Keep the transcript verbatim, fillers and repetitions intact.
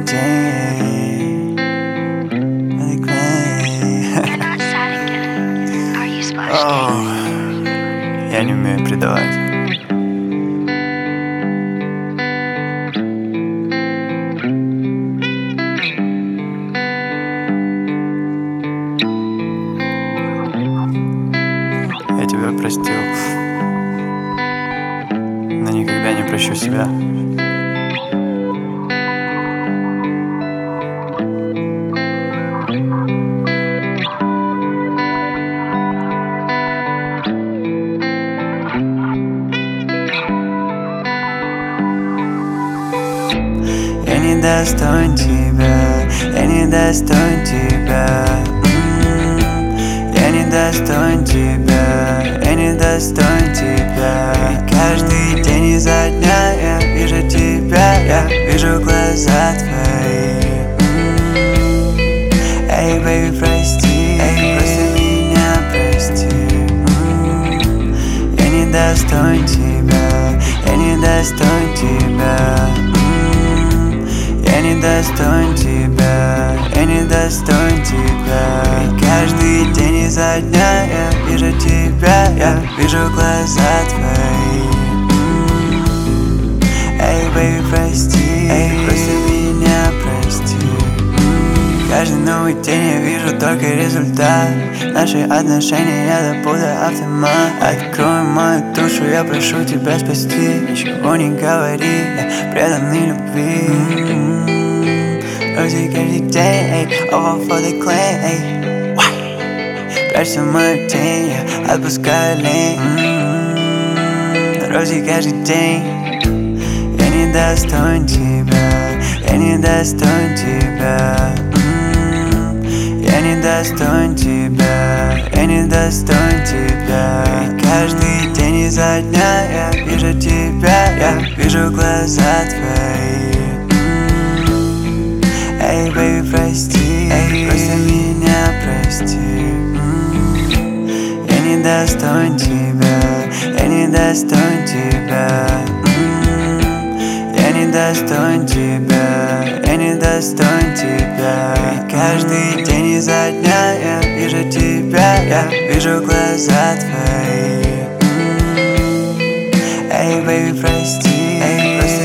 день. Оу, я не умею предавать. Я тебя простил, но никогда не прощу себя. Я не достоин тебя, я не достоин тебя. Я не достоин тебя, я не достоин тебя. И каждый день изо дня я вижу тебя, я вижу глаза твои. Эй, бэйби, прости, эй, просто меня прости. Я не достоин тебя, я не достоин тебя. Я не достоин тебя, я не достоин тебя. И каждый день изо дня я вижу тебя, я вижу глаза твои. Эй, бэйби, прости, эй, просто меня прости. Каждый новый день я вижу только результат. Наши отношения я забуду автомат. Открой мою душу, я прошу тебя спасти. Ничего не говори, я преданный любви. Рози каждый день, over for the clan. Прячься в мою тень, я отпускаю лень. Рози каждый день. Я не достоин тебя, я не достоин тебя. Я не достоин тебя, я не достоин тебя. И каждый день изо дня я вижу тебя, я вижу глаза твои. Эй, бэйби, прости, эй, просто меня прости. Я не достоин тебя, я не достоин тебя. Я не достоин тебя, я не достоин тебя. И каждый день изо дня я вижу тебя, я вижу глаза твои. Эй, бэйби, прости, эй, просто